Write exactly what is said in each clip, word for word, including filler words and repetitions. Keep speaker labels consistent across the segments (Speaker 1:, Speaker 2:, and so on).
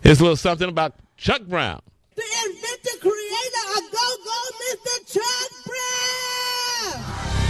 Speaker 1: Here's a little something about Chuck Brown.
Speaker 2: The inventor, creator of go-go, Mister Chuck Brown.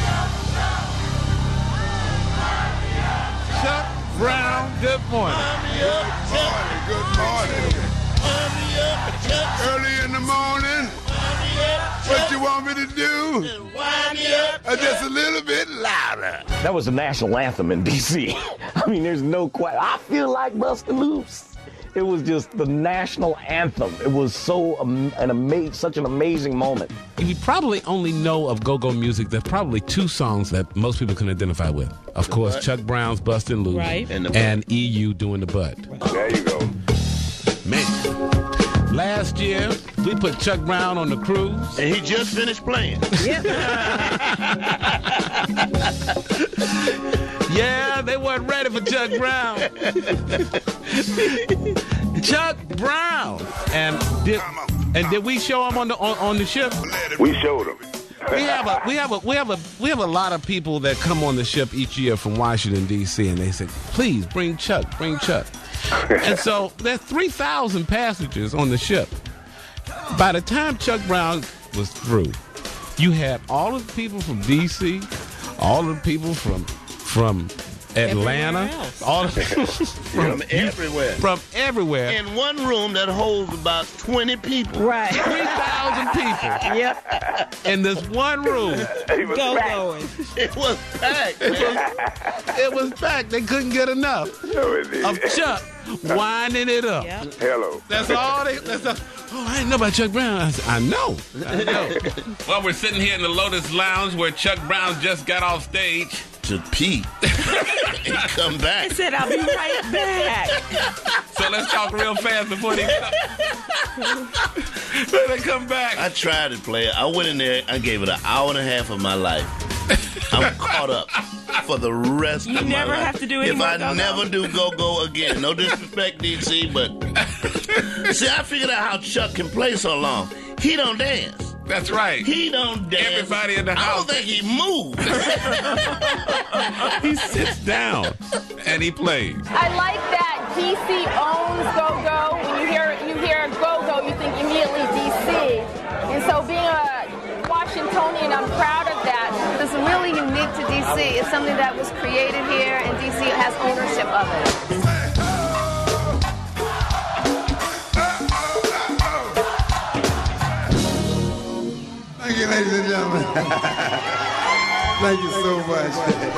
Speaker 1: Chuck Brown, good morning.
Speaker 3: Good morning, good morning. Early in the morning, what you want me to do? Uh, just a little bit louder.
Speaker 4: That was the national anthem in D C I mean, there's no question. I feel like busting loose. It was just the national anthem. It was so um, an ama- such an amazing moment.
Speaker 1: You probably only know of go-go music. There's probably two songs that most people can identify with. Of
Speaker 5: The
Speaker 1: course,
Speaker 5: butt.
Speaker 1: Chuck Brown's "Bustin' Loose"
Speaker 5: Right. And the
Speaker 1: and E U doing the butt.
Speaker 3: There you go.
Speaker 1: Man, last year we put Chuck Brown on the cruise.
Speaker 5: And he just finished playing.
Speaker 1: Yeah, they weren't ready for Chuck Brown. Chuck Brown, and did and did we show him on the on, on the ship?
Speaker 3: We showed them.
Speaker 1: We have a we have a we have a we have a lot of people that come on the ship each year from Washington D C and they say, please bring Chuck, bring Chuck. And so there's three thousand passengers on the ship. By the time Chuck Brown was through, you had all of the people from D C, all of the people from from Atlanta, all of from,
Speaker 5: From everywhere.
Speaker 1: from everywhere.
Speaker 5: In one room that holds about twenty people.
Speaker 6: Right.
Speaker 1: three thousand people
Speaker 6: Yep.
Speaker 1: in this one room.
Speaker 6: Go going.
Speaker 5: It was packed,
Speaker 1: It
Speaker 5: man.
Speaker 1: was, it was packed. They couldn't get enough of Chuck winding it up.
Speaker 6: Yep.
Speaker 3: Hello.
Speaker 1: That's all they. That's all. Oh, I didn't know about Chuck Brown. I, said, I know. I know. Well, we're sitting here in the Lotus Lounge where Chuck Brown just got off stage.
Speaker 5: To pee. And come
Speaker 6: I
Speaker 5: back.
Speaker 6: said I'll be right back.
Speaker 1: So let's talk real fast before they When they come back.
Speaker 5: I tried to play it. I went in there. I gave it an hour and a half of my life. I'm caught up for the rest
Speaker 6: You
Speaker 5: of my life.
Speaker 6: never have to do any
Speaker 5: If
Speaker 6: more
Speaker 5: I
Speaker 6: go-go.
Speaker 5: never do go-go again. No disrespect, D C, but... See, I figured out how Chuck can play so long. He don't dance.
Speaker 1: That's right.
Speaker 5: He don't dance.
Speaker 1: Everybody in the
Speaker 5: I
Speaker 1: house.
Speaker 5: don't think he moves.
Speaker 1: He sits down and he plays.
Speaker 7: I like that D C owns go-go. When you hear you hear go-go, you think immediately D C. And so being a Washingtonian, I'm proud of that.
Speaker 8: It's really unique to D C. It's something that was created here, and D C has ownership of it.
Speaker 3: Thank you, ladies and gentlemen. Thank you so much.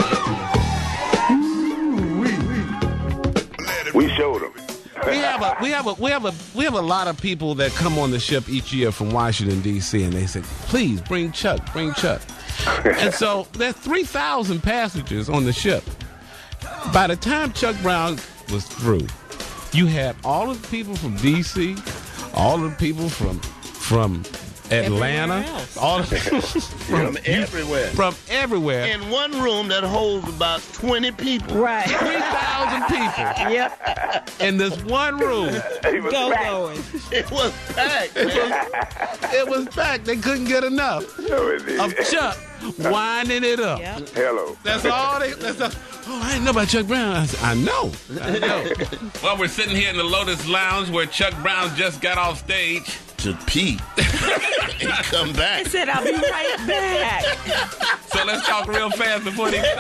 Speaker 3: We showed them.
Speaker 1: We have a we have a we have a we have a lot of people that come on the ship each year from Washington D C and they say, please bring Chuck, bring Chuck. And so there's three thousand passengers on the ship. By the time Chuck Brown was through, you had all of the people from D C, all of the people from from Atlanta, all of from,
Speaker 5: From everywhere.
Speaker 1: from everywhere.
Speaker 5: In one room that holds about twenty people.
Speaker 6: Right.
Speaker 1: three thousand people
Speaker 6: Yep.
Speaker 1: in this one room.
Speaker 6: Go going.
Speaker 5: It was packed,
Speaker 1: It
Speaker 5: man.
Speaker 1: was, it was packed. They couldn't get enough of Chuck winding it up.
Speaker 6: Yep.
Speaker 3: Hello.
Speaker 1: That's all they. That's all. Oh, I didn't know about Chuck Brown. I, said, I know. I know. Well, we're sitting here in the Lotus Lounge where Chuck Brown just got off stage.
Speaker 5: To pee. And come
Speaker 6: I
Speaker 5: back.
Speaker 6: said I'll be right back.
Speaker 1: So let's talk real fast before they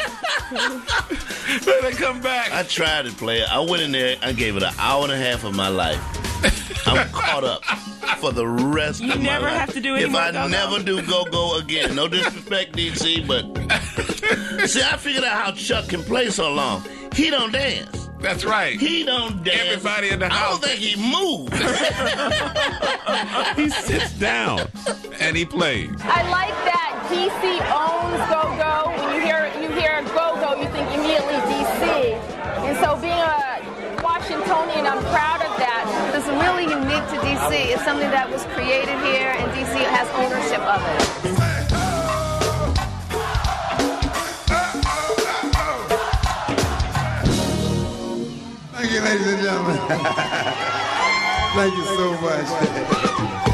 Speaker 1: when they come back.
Speaker 5: I tried to play it. I went in there. I gave it an hour and a half of my life. I'm caught up for the rest
Speaker 6: You
Speaker 5: of my
Speaker 6: never
Speaker 5: life.
Speaker 6: have to do any
Speaker 5: If
Speaker 6: more
Speaker 5: I
Speaker 6: go-go.
Speaker 5: never do go-go again. No disrespect, D C, but... See, I figured out how Chuck can play so long. He don't dance.
Speaker 1: That's right.
Speaker 5: He don't dance.
Speaker 1: Everybody in the
Speaker 5: I
Speaker 1: house.
Speaker 5: don't think he moves.
Speaker 1: He sits down and he plays.
Speaker 7: I like that D C owns go-go. When you hear you hear go-go, you think immediately D C. And so being a Washingtonian, I'm proud of that.
Speaker 8: It's really unique to D C. It's something that was created here, and D C has ownership of it.
Speaker 3: Thank you, ladies and gentlemen. Thank you so much.